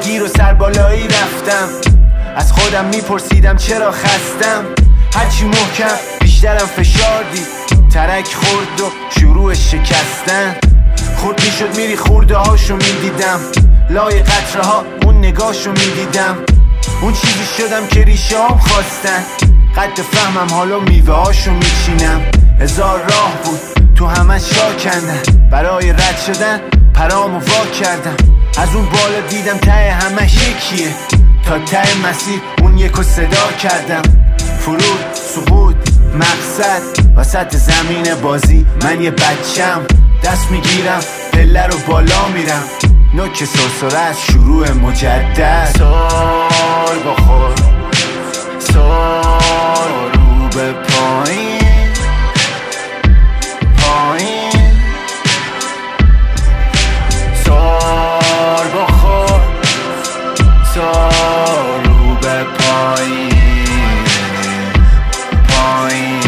گیر و سربالایی رفتم. از خودم میپرسیدم چرا خستم. هرچی محکم بیشترم فشار دید. ترک خورد و شروع شکستن. خورد میشد میری خورده هاشو میدیدم. لای قطره ها اون نگاشو میدیدم. اون چیزی شدم که ریشه هم خواستن. قد فهمم حالا میوه هاشو میچینم. هزار راه بود تو همه شا کندن. برای رد شدن پرامو وا کردم. از اون بالا دیدم ته همه یکیه. تا ته مسیر اون یکو صدا کردم. فرود، سقوط، مقصد وسط زمین بازی. من یه بچم دست میگیرم پله رو بالا میرم. نوک سرسره از شروع مجدد. سال با خود سال رو به پایین پایین. سال با خود سال رو به پایین پایین.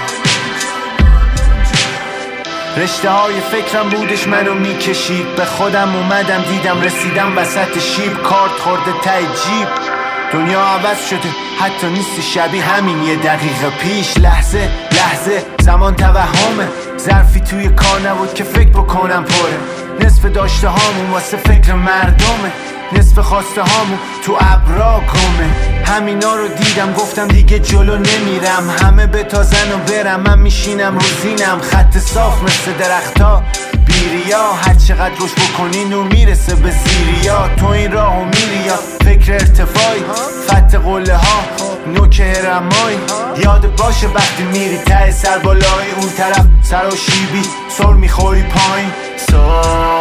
رشته های فکرم بودش منو میکشید. به خودم اومدم دیدم رسیدم وسط شیب. کارت خورده ته جیب. دنیا عوض شده حتی نیست شبیه همین یه دقیقه پیش. لحظه لحظه زمان توهمه. ظرفی توی کار نبود که فکر بکنم پره. نصف داشته هامون واسه فکر مردمه. نصف خواسته هامون تو ابرا گمه. همینا رو دیدم گفتم دیگه جلو نمیرم. همه به تازن و برم من میشینم رو زینم. خط صاف مثل درختا بیریا. هر چقدر روش بکنی نور میرسه به زیریا. تو این راهو میری یا فکر ارتفاعی. خط قله ها نوک هرمایی. یاد باشه وقتی میری ته سر بالای اون طرف سر و شیبی سر میخوری پایین.